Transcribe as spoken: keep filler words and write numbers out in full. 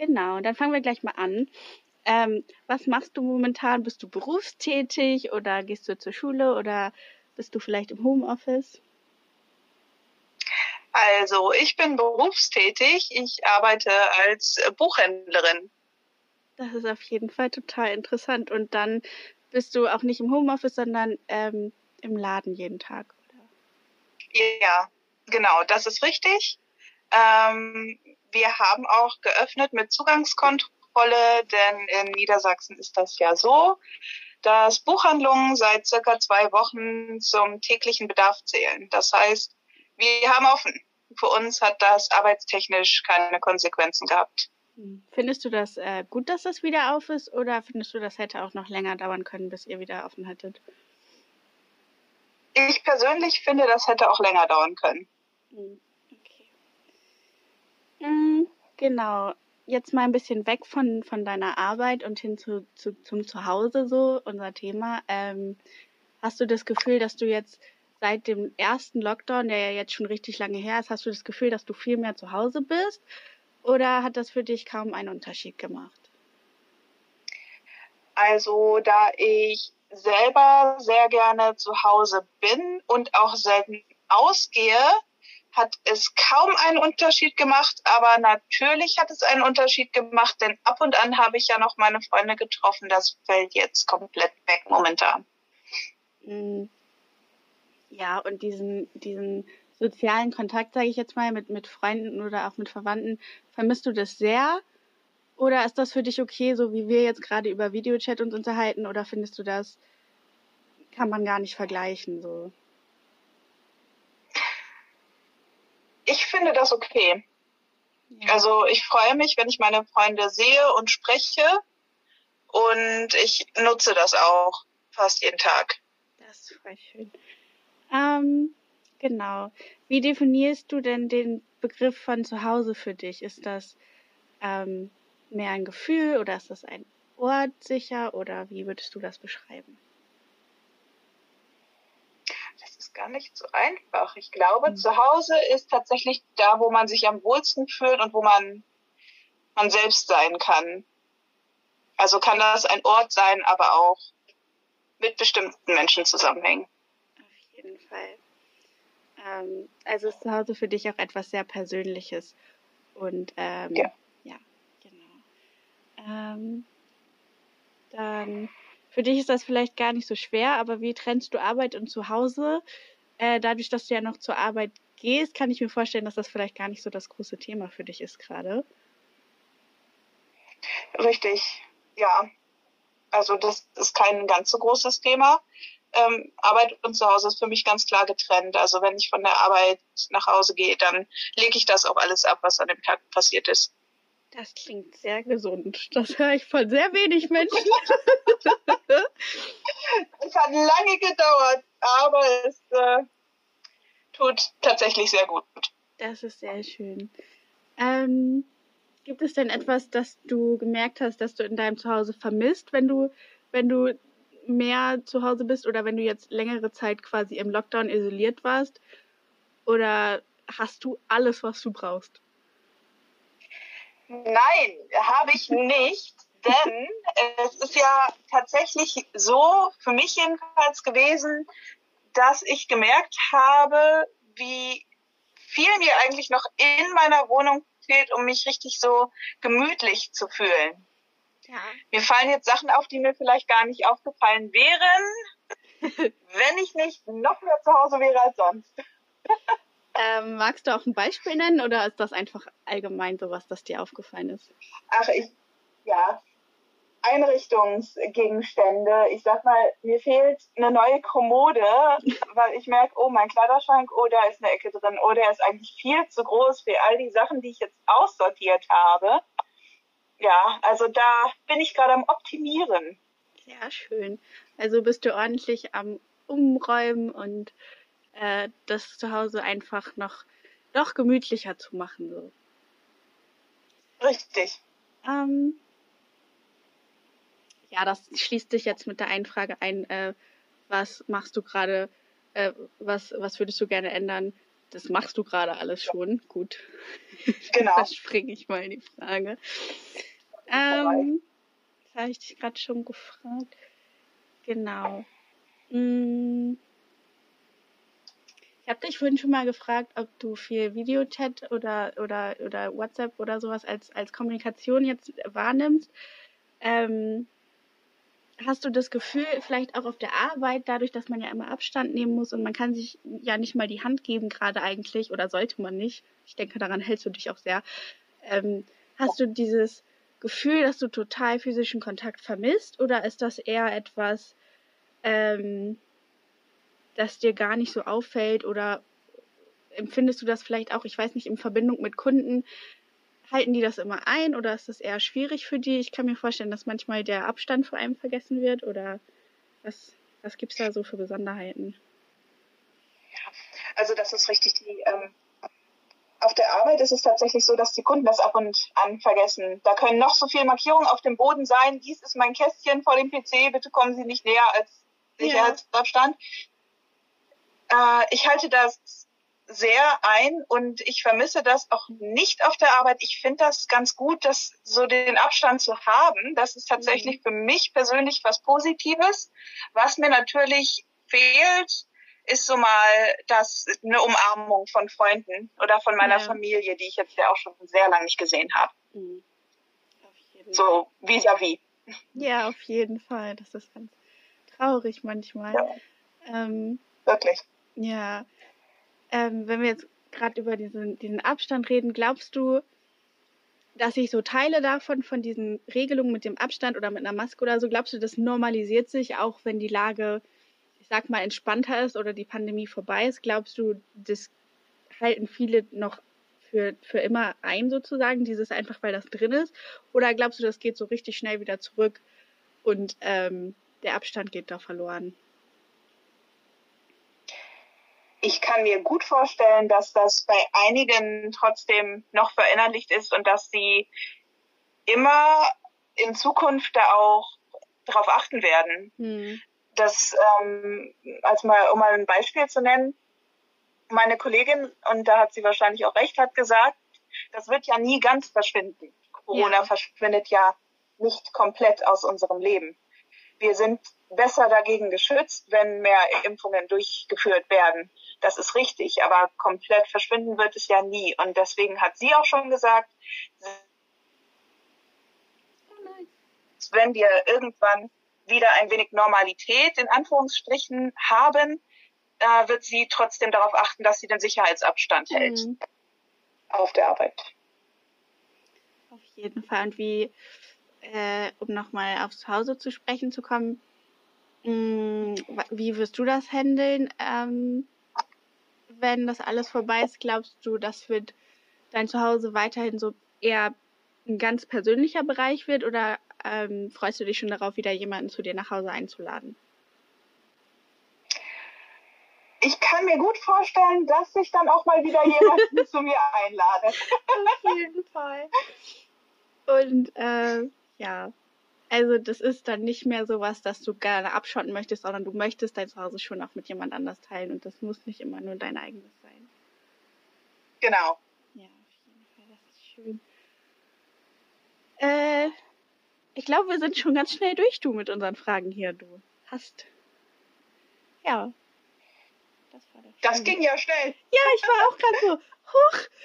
Genau, dann fangen wir gleich mal an. Ähm, was machst du momentan? Bist du berufstätig oder gehst du zur Schule oder bist du vielleicht im Homeoffice? Also, ich bin berufstätig. Ich arbeite als äh, Buchhändlerin. Das ist auf jeden Fall total interessant. Und dann bist du auch nicht im Homeoffice, sondern ähm, im Laden jeden Tag, oder? Ja, genau, das ist richtig. Ähm, wir haben auch geöffnet mit Zugangskontrolle, denn in Niedersachsen ist das ja so, dass Buchhandlungen seit circa zwei Wochen zum täglichen Bedarf zählen. Das heißt, wir haben offen. Für uns hat das arbeitstechnisch keine Konsequenzen gehabt. Hm. Findest du das äh, gut, dass das wieder auf ist, oder findest du, das hätte auch noch länger dauern können, bis ihr wieder offen hättet? Ich persönlich finde, das hätte auch länger dauern können. Hm, okay. Mm, genau. Jetzt mal ein bisschen weg von, von deiner Arbeit und hin zu, zu, zum Zuhause, so unser Thema. Ähm, hast du das Gefühl, dass du jetzt seit dem ersten Lockdown, der ja jetzt schon richtig lange her ist, hast du das Gefühl, dass du viel mehr zu Hause bist? Oder hat das für dich kaum einen Unterschied gemacht? Also, da ich selber sehr gerne zu Hause bin und auch selten ausgehe, hat es kaum einen Unterschied gemacht, aber natürlich hat es einen Unterschied gemacht, denn ab und an habe ich ja noch meine Freunde getroffen. Das fällt jetzt komplett weg momentan. Mm, ja, und diesen, diesen sozialen Kontakt, sage ich jetzt mal, mit, mit Freunden oder auch mit Verwandten, vermisst du das sehr? Oder ist das für dich okay, so wie wir jetzt gerade über Videochat uns unterhalten? Oder findest du, das kann man gar nicht vergleichen, so? Ich finde das okay. Ja, Also ich freue mich, wenn ich meine Freunde sehe und spreche, und ich nutze das auch fast jeden Tag. das ist voll schön. Ähm, genau. Wie definierst du denn den Begriff von zu Hause für dich? Ist das ähm, mehr ein Gefühl oder ist das ein Ort sicher oder wie würdest du das beschreiben? Das ist gar nicht so einfach. Ich glaube, Hm. zu Hause ist tatsächlich da, wo man sich am wohlsten fühlt und wo man man selbst sein kann. Also kann das ein Ort sein, aber auch mit bestimmten Menschen zusammenhängen. Auf jeden Fall. Ähm, also ist zu Hause für dich auch etwas sehr Persönliches. Und Ja. ähm, ja, genau. Ähm, dann für dich ist das vielleicht gar nicht so schwer, aber wie trennst du Arbeit und Zuhause? Äh, dadurch, dass du ja noch zur Arbeit gehst, kann ich mir vorstellen, dass das vielleicht gar nicht so das große Thema für dich ist gerade. Richtig, ja. Also das ist kein ganz so großes Thema. Ähm, Arbeit und Zuhause ist für mich ganz klar getrennt. Also wenn ich von der Arbeit nach Hause gehe, dann lege ich das auch alles ab, was an dem Tag passiert ist. Das klingt sehr gesund. Das höre ich von sehr wenig Menschen. Es hat lange gedauert, aber es äh, tut tatsächlich sehr gut. Das ist sehr schön. Ähm, gibt es denn etwas, das du gemerkt hast, dass du in deinem Zuhause vermisst, wenn du, wenn du mehr zu Hause bist oder wenn du jetzt längere Zeit quasi im Lockdown isoliert warst? Oder hast du alles, was du brauchst? Nein, habe ich nicht, denn es ist ja tatsächlich so, für mich jedenfalls gewesen, dass ich gemerkt habe, wie viel mir eigentlich noch in meiner Wohnung fehlt, um mich richtig so gemütlich zu fühlen. Ja. Mir fallen jetzt Sachen auf, die mir vielleicht gar nicht aufgefallen wären, wenn ich nicht noch mehr zu Hause wäre als sonst. Ähm, magst du auch ein Beispiel nennen oder ist das einfach allgemein sowas, das dir aufgefallen ist? Ach, ich, ja, Einrichtungsgegenstände. Ich sag mal, mir fehlt eine neue Kommode, weil ich merke, oh, mein Kleiderschrank, oh, da ist eine Ecke drin, oh, der ist eigentlich viel zu groß für all die Sachen, die ich jetzt aussortiert habe. Ja, also da bin ich gerade am Optimieren. Sehr schön. Also bist du ordentlich am Umräumen und äh, das zu Hause einfach noch, noch gemütlicher zu machen. So. Richtig. Ähm, ja, das schließt sich jetzt mit der einen Frage ein. Äh, was machst du gerade? Äh, was, was würdest du gerne ändern? das machst du gerade alles schon. Gut. Genau. Da springe ich mal in die Frage. Ähm, das habe ich dich gerade schon gefragt. Genau. Hm, ich habe dich vorhin schon mal gefragt, ob du viel Videochat oder, oder, oder WhatsApp oder sowas als, als Kommunikation jetzt wahrnimmst. Ähm, hast du das Gefühl, vielleicht auch auf der Arbeit, dadurch, dass man ja immer Abstand nehmen muss und man kann sich ja nicht mal die Hand geben, gerade eigentlich, oder sollte man nicht, ich denke, daran hältst du dich auch sehr, ähm, hast du dieses Gefühl, dass du total physischen Kontakt vermisst, oder ist das eher etwas, ähm, das dir gar nicht so auffällt, oder empfindest du das vielleicht auch, ich weiß nicht, in Verbindung mit Kunden, halten die das immer ein oder ist das eher schwierig für die? Ich kann mir vorstellen, dass manchmal der Abstand vor allem vergessen wird, oder was, was gibt es da so für Besonderheiten? Also das ist richtig. Die, ähm, auf der Arbeit ist es tatsächlich so, dass die Kunden das ab und an vergessen. Da können noch so viele Markierungen auf dem Boden sein. Dies ist mein Kästchen vor dem P C. Bitte kommen Sie nicht näher als Sicherheitsabstand. Ja. Äh, ich halte das sehr ein und ich vermisse das auch nicht auf der Arbeit. Ich finde das ganz gut, das so den Abstand zu haben. Das ist tatsächlich mhm. für mich persönlich was Positives. Was mir natürlich fehlt, ist so mal das eine Umarmung von Freunden oder von meiner ja. Familie, die ich jetzt ja auch schon sehr lange nicht gesehen habe. Mhm. So vis-à-vis. Ja, auf jeden Fall. Das ist ganz traurig manchmal. Ja. Ähm, Wirklich. Ja. Ähm, wenn wir jetzt gerade über diesen, diesen Abstand reden, glaubst du, dass sich so Teile davon, von diesen Regelungen mit dem Abstand oder mit einer Maske oder so, glaubst du, das normalisiert sich, auch wenn die Lage, ich sag mal, entspannter ist oder die Pandemie vorbei ist? Glaubst du, das halten viele noch für, für immer ein sozusagen, dieses einfach, weil das drin ist? Oder glaubst du, das geht so richtig schnell wieder zurück und ähm, der Abstand geht da verloren? Ich kann mir gut vorstellen, dass das bei einigen trotzdem noch verinnerlicht ist und dass sie immer in Zukunft da auch drauf achten werden. Hm. Das, ähm, also mal, um mal ein Beispiel zu nennen, meine Kollegin, und da hat sie wahrscheinlich auch recht, hat gesagt, das wird ja nie ganz verschwinden. Corona ja. verschwindet ja nicht komplett aus unserem Leben. Wir sind besser dagegen geschützt, wenn mehr Impfungen durchgeführt werden. Das ist richtig, aber komplett verschwinden wird es ja nie. Und deswegen hat sie auch schon gesagt, wenn wir irgendwann wieder ein wenig Normalität in Anführungsstrichen haben, äh, wird sie trotzdem darauf achten, dass sie den Sicherheitsabstand mhm. hält auf der Arbeit. Auf jeden Fall. Und wie, äh, um nochmal aufs Zuhause zu sprechen zu kommen, mh, wie wirst du das handeln, ähm, wenn das alles vorbei ist? Glaubst du, das wird dein Zuhause weiterhin so eher ein ganz persönlicher Bereich wird, oder ähm, freust du dich schon darauf, wieder jemanden zu dir nach Hause einzuladen? Ich kann mir gut vorstellen, dass ich dann auch mal wieder jemanden zu mir einlade. Auf jeden Fall. Und äh, ja, also das ist dann nicht mehr sowas, dass du gerne abschotten möchtest, sondern du möchtest dein Zuhause schon auch mit jemand anders teilen und das muss nicht immer nur dein eigenes sein. Genau. Ja, auf jeden Fall, das ist schön. Äh, ich glaube, wir sind schon ganz schnell durch, du, mit unseren Fragen hier. Du hast, ja, das war doch schön. Das ging ja schnell. Ja, ich war auch gerade so, huch,